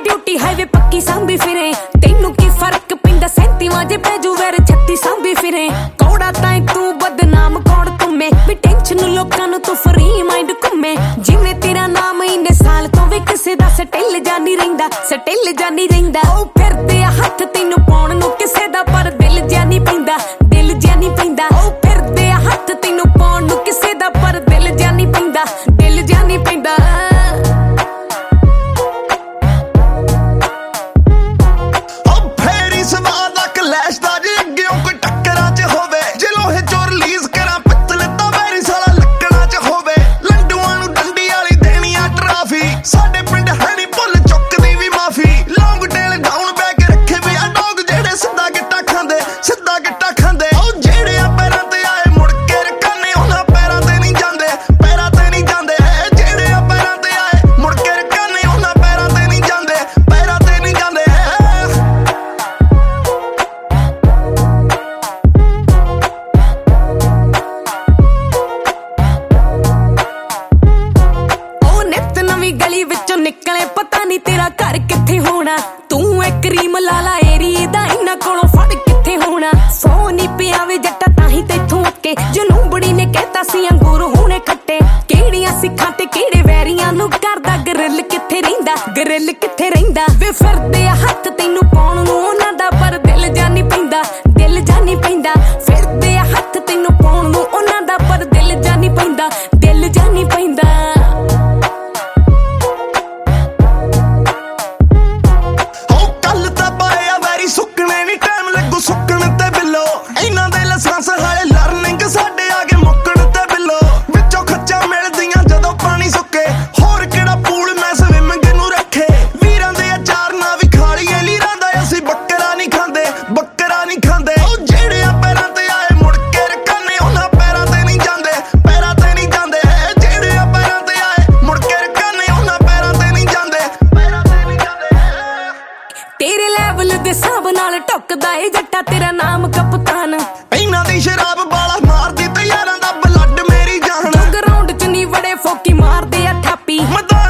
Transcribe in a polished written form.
duty highway पक्की सांभी फिरे तेनू की फर्क पैंदा 37 वाजे पैजू वैर 36 सांभी फिरे कौड़ा ताए तू बदनाम कौड़ तुम्हें भी टेंशन लोकां नू तू फ्री माइंड घुमे जिवें तेरा नाम इन्ने साल तो वे किसे दा सटिल जानी रहिंदा ओ फिरदे हथ तैनू पाउण नू किसे दा पर दिल जिहा नहीं पैंदा ओ फिरदे हथ तैनू पाउण नू किसे दा पर दिल जिहा नहीं पैंदा गली विचों निकले पता नहीं तेरा घर किथे होना तू एक क्रीम लाला एरिए दा इन्ना कोलों फड़ किथे होना सो नहीं पिया वे जट्टा ताही तेथों अके जलूंबड़ी ने कहता सी अंगूर होने खट्टे केड़ियां सिखां ते केड़े वैरियां नू करदा गरिल किथे रहिंदा वे फिरदे हथ तैनू पाउण नू उन्हां दा पर दिल जा नहीं पैंदा फिरदे हथ तैनू पाउण नू उन्हां दा पर दिल जा नहीं पैंदा तेरे लेवल दे हिसाब नाल टुकदा ए जट्टा तेरा नाम कप्तान इन्हां दी शराब बाला मारदी ते यारां दा ब्लड मेरी जान ग्राउंड च नहीं बड़े फोकी मारदे आ थापी